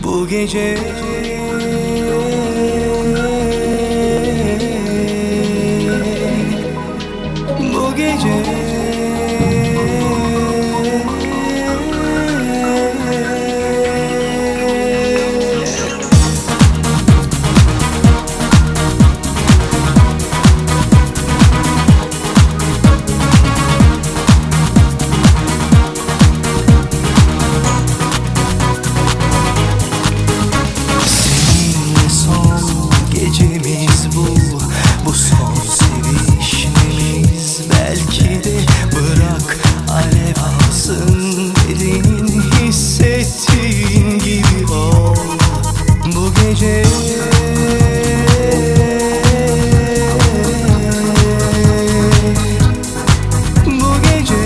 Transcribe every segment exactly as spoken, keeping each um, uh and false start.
bu gece. Bu gece gecemiz bu, bu son sevişmemiz. Belki de bırak alev alsın, bedenin hissettiğin gibi ol bu gece. Bu gece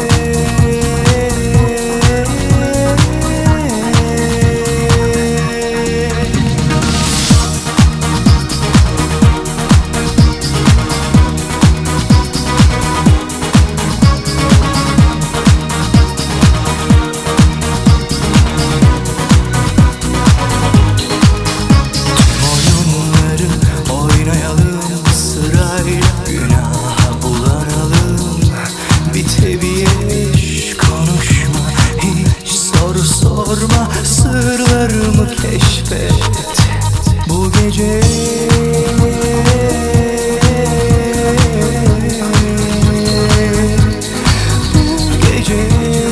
sorma, sırlarımı keşfet bu gece. Bu gece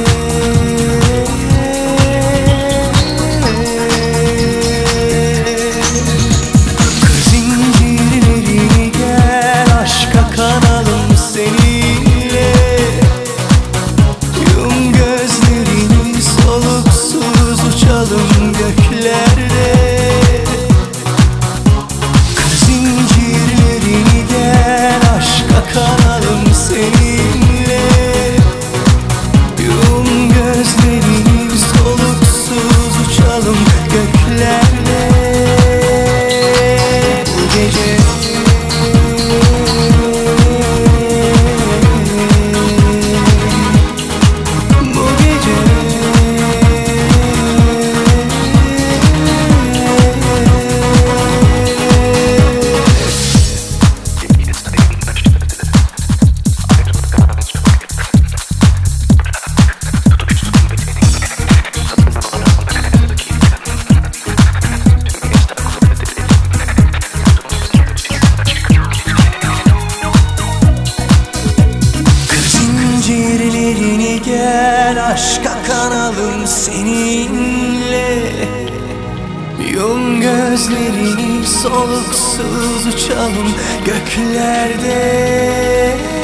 kır zincirlerini, gel aşka kanalım seninle. Yum gözlerini, soluksuz uçalım göklerde. Kır zincirlerini, gel aşka kanalım seninle. Yum gözlerini, soluksuz uçalım göklerde. Bu gece zincirlerini, gel aşka kanalım seninle. Yum gözlerini, soluksuz uçalım göklerde.